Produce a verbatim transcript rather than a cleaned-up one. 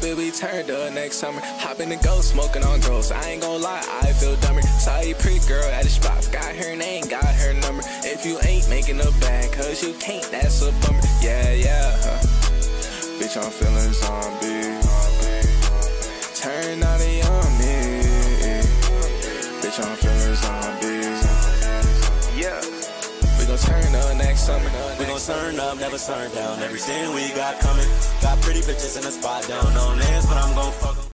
it, we turned up next summer. Hop in the ghost, smoking on girls. I ain't gon' lie, I feel dumber. Saw you pretty girl at the spot, got her name, got her number. If you ain't making a bag, cause you can't, that's a bummer. Yeah, yeah, huh. Bitch, I'm feeling zombie. Turn out a young me. Bitch, I'm feeling zombie. Yeah. We gon' turn up next summer. We gon' turn up, never turn down. Everything we got coming. Got pretty bitches in the spot, down no names, but I'm gon' fuck 'em.